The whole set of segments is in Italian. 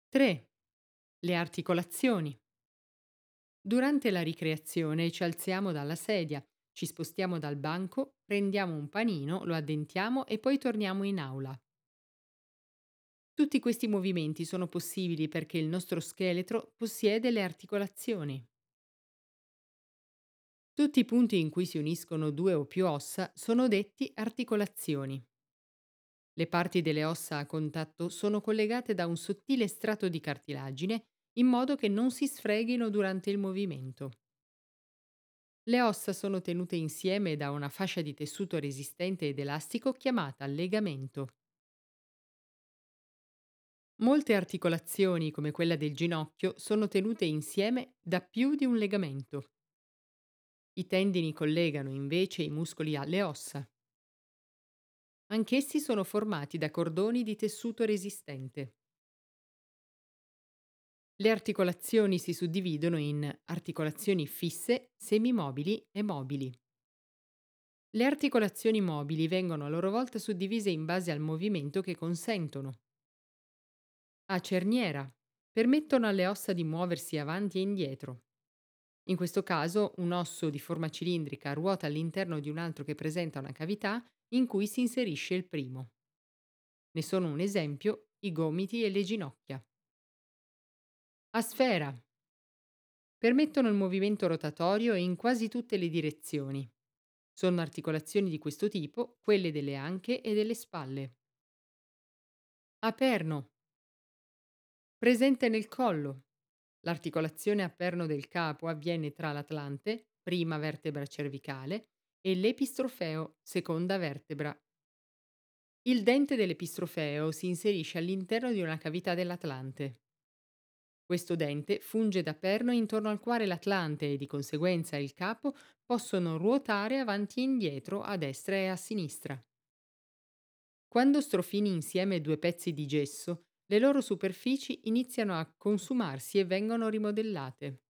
3. Le articolazioni. Durante la ricreazione ci alziamo dalla sedia, ci spostiamo dal banco, prendiamo un panino, lo addentiamo e poi torniamo in aula. Tutti questi movimenti sono possibili perché il nostro scheletro possiede le articolazioni. Tutti i punti in cui si uniscono due o più ossa sono detti articolazioni. Le parti delle ossa a contatto sono collegate da un sottile strato di cartilagine in modo che non si sfreghino durante il movimento. Le ossa sono tenute insieme da una fascia di tessuto resistente ed elastico chiamata legamento. Molte articolazioni, come quella del ginocchio, sono tenute insieme da più di un legamento. I tendini collegano invece i muscoli alle ossa. Anch'essi sono formati da cordoni di tessuto resistente. Le articolazioni si suddividono in articolazioni fisse, semimobili e mobili. Le articolazioni mobili vengono a loro volta suddivise in base al movimento che consentono. A cerniera. Permettono alle ossa di muoversi avanti e indietro. In questo caso un osso di forma cilindrica ruota all'interno di un altro che presenta una cavità in cui si inserisce il primo. Ne sono un esempio i gomiti e le ginocchia. A sfera. Permettono il movimento rotatorio in quasi tutte le direzioni. Sono articolazioni di questo tipo quelle delle anche e delle spalle. A perno. Presente nel collo. L'articolazione a perno del capo avviene tra l'atlante, prima vertebra cervicale, e l'epistrofeo, seconda vertebra. Il dente dell'epistrofeo si inserisce all'interno di una cavità dell'atlante. Questo dente funge da perno intorno al quale l'atlante e di conseguenza il capo possono ruotare avanti e indietro, a destra e a sinistra. Quando strofini insieme due pezzi di gesso, le loro superfici iniziano a consumarsi e vengono rimodellate.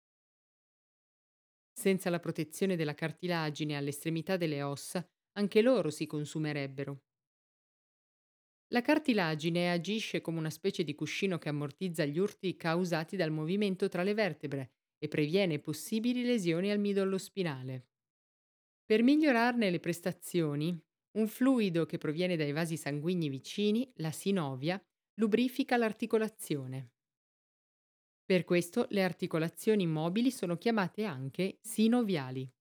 Senza la protezione della cartilagine all'estremità delle ossa, anche loro si consumerebbero. La cartilagine agisce come una specie di cuscino che ammortizza gli urti causati dal movimento tra le vertebre e previene possibili lesioni al midollo spinale. Per migliorarne le prestazioni, un fluido che proviene dai vasi sanguigni vicini, la sinovia, lubrifica l'articolazione. Per questo le articolazioni mobili sono chiamate anche sinoviali.